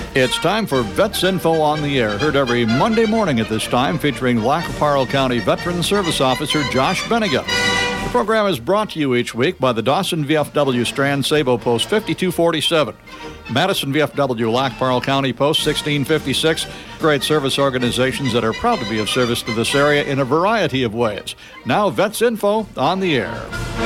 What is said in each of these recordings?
It's time for Vets Info on the Air, heard every Monday morning at this time, featuring Lac qui Parle County Veteran Service Officer Josh Bennigan. The program is brought to you each week by the Dawson VFW Strand Sabo Post 5247, Madison VFW Lac qui Parle County Post 1656, great service organizations that are proud to be of service to this area in a variety of ways. Now, Vets Info on the Air.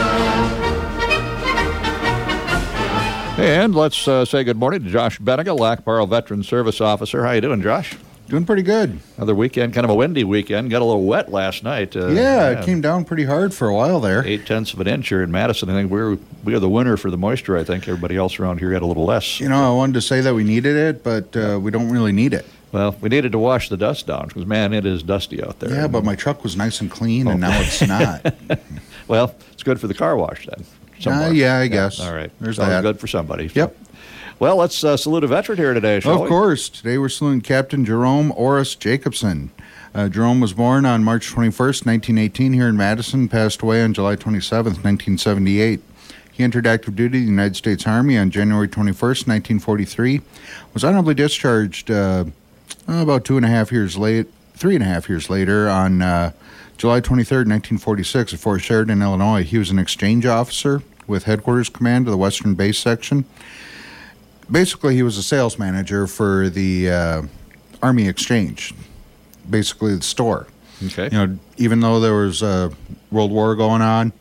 And let's say good morning to Josh Bennigan, Lac qui Parle Veteran Service Officer. How you doing, Josh? Doing pretty good. Another weekend, kind of a windy weekend. Got a little wet last night. It came down pretty hard for a while there. 0.8 of an inch here in Madison. I think we are the winner for the moisture. I think everybody else around here got a little less. You know, I wanted to say that we needed it, but we don't really need it. Well, we needed to wash the dust down because, man, it is dusty out there. Yeah, but my truck was nice and clean, and now it's not. Well, it's good for the car wash then. Yeah, I guess. All right. There's that. Good for somebody. Yep. Well, let's salute a veteran here today, shall we? Of course. Today we're saluting Captain Jerome Oris Jacobson. Jerome was born on March 21st, 1918 here in Madison, passed away on July 27th, 1978. He entered active duty in the United States Army on January 21st, 1943, was honorably discharged about 3.5 years later on July 23rd, 1946 at Fort Sheridan, Illinois. He was an exchange officer with Headquarters Command of the Western Base Section. Basically, he was a sales manager for the Army Exchange, basically the store. Okay. You know, even though there was a World War going on,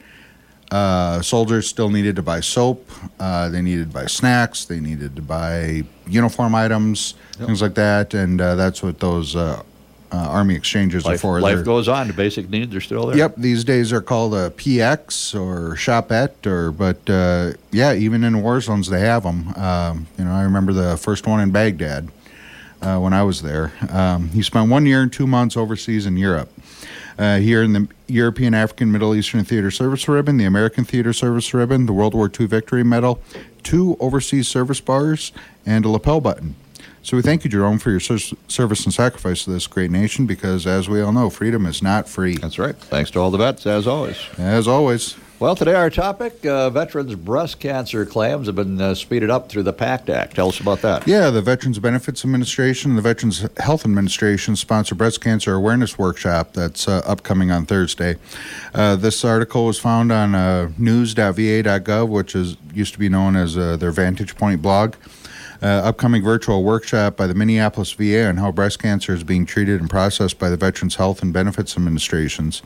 soldiers still needed to buy soap. They needed to buy snacks. They needed to buy uniform items, things like that. And that's what those Army exchanges are for. Life goes on. The basic needs are still there. Yep. These days are called a PX or Shopette, but even in war zones they have them. I remember the first one in Baghdad when I was there. He spent 1 year and 2 months overseas in Europe. Here in the European, African, Middle Eastern Theater Service Ribbon, the American Theater Service Ribbon, the World War II Victory Medal, 2 overseas service bars, and a lapel button. So we thank you, Jerome, for your service and sacrifice to this great nation because, as we all know, freedom is not free. That's right. Thanks to all the vets, as always. As always. Well, today our topic, veterans' breast cancer claims have been speeded up through the PACT Act. Tell us about that. Yeah, the Veterans Benefits Administration and the Veterans Health Administration sponsor breast cancer awareness workshop that's upcoming on Thursday. This article was found on news.va.gov, which used to be known as their Vantage Point blog. Upcoming virtual workshop by the Minneapolis VA on how breast cancer is being treated and processed by the Veterans Health and Benefits Administrations.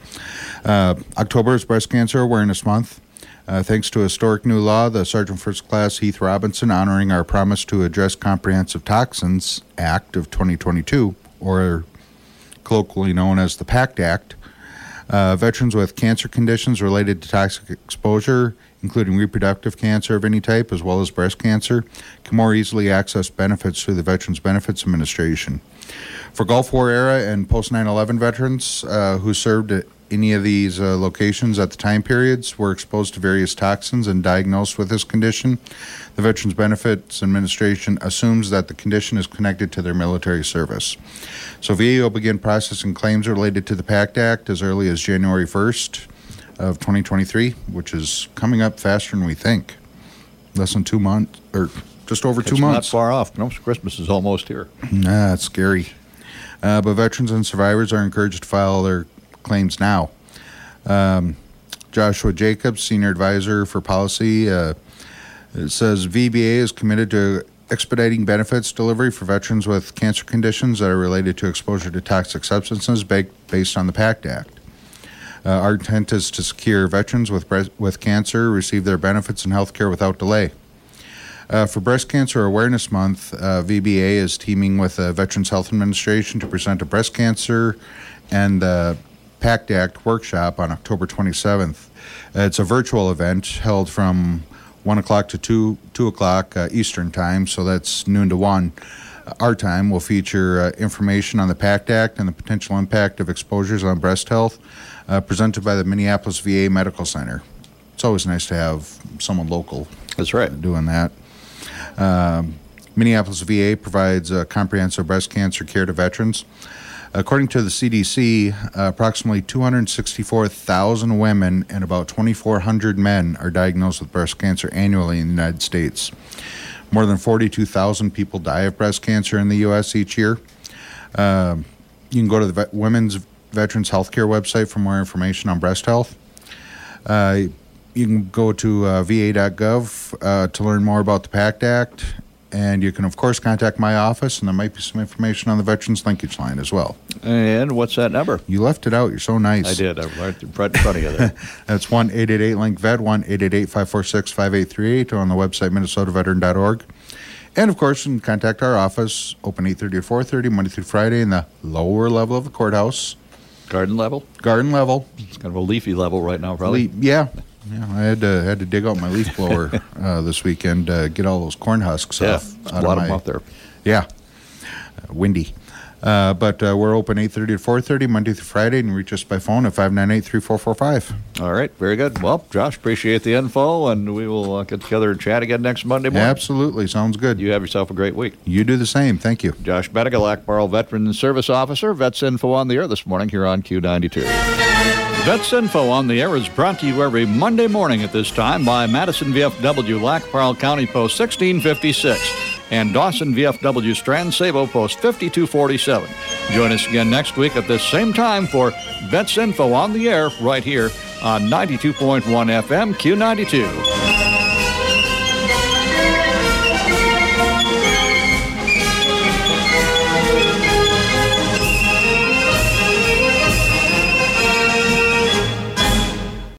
October is Breast Cancer Awareness Month. Thanks to a historic new law, the Sergeant First Class Heath Robinson honoring our promise to address Comprehensive Toxins Act of 2022, or colloquially known as the PACT Act. Veterans with cancer conditions related to toxic exposure, including reproductive cancer of any type, as well as breast cancer, can more easily access benefits through the Veterans Benefits Administration. For Gulf War era and post 9/11 veterans who served at any of these locations at the time periods were exposed to various toxins and diagnosed with this condition, the Veterans Benefits Administration assumes that the condition is connected to their military service. So VA will begin processing claims related to the PACT Act as early as January 1st. Of 2023, which is coming up faster than we think. Less than 2 months, or just over 2 months. It's not far off. No, Christmas is almost here. Nah, it's scary. But veterans and survivors are encouraged to file their claims now. Joshua Jacobs, Senior Advisor for Policy, it says VBA is committed to expediting benefits delivery for veterans with cancer conditions that are related to exposure to toxic substances based on the PACT Act. Our intent is to secure veterans with cancer receive their benefits and health care without delay. For Breast Cancer Awareness Month, VBA is teaming with the Veterans Health Administration to present a breast cancer and the PACT Act workshop on October 27th. It's a virtual event held from 1 o'clock to 2 o'clock Eastern Time, so that's noon to 1. Our time will feature information on the PACT Act and the potential impact of exposures on breast health, presented by the Minneapolis VA Medical Center. It's always nice to have someone local. That's right. Doing that. Minneapolis VA provides comprehensive breast cancer care to veterans. According to the CDC, approximately 264,000 women and about 2,400 men are diagnosed with breast cancer annually in the United States. More than 42,000 people die of breast cancer in the U.S. each year. You can go to the Women's Veterans Healthcare website for more information on breast health. You can go to va.gov to learn more about the PACT Act. And you can, of course, contact my office, and there might be some information on the Veterans Linkage Line as well. And what's that number? You left it out. You're so nice. I did. I'm right in front of you there. That's 1-888-LINK-VET, 1-888-546-5838, or on the website, minnesotaveteran.org. And, of course, you can contact our office, open 8:30 to 4:30, Monday through Friday, in the lower level of the courthouse. Garden level? Garden level. It's kind of a leafy level right now, probably. Yeah, I had to dig out my leaf blower this weekend to get all those corn husks off. A lot of them out there. Yeah, windy. But we're open 8:30 to 4:30, Monday through Friday, and reach us by phone at 598-3445. All right, very good. Well, Josh, appreciate the info, and we will get together and chat again next Monday morning. Absolutely, sounds good. You have yourself a great week. You do the same. Thank you. Josh Benega, Lac-Barle Veterans Service Officer, Vets Info on the Air this morning here on Q92. Vets Info on the Air is brought to you every Monday morning at this time by Madison VFW, Lac-Barle County Post 1656, and Dawson VFW, Strand Sabo, Post 5247. Join us again next week at this same time for Vets Info on the Air right here on 92.1 FM Q92.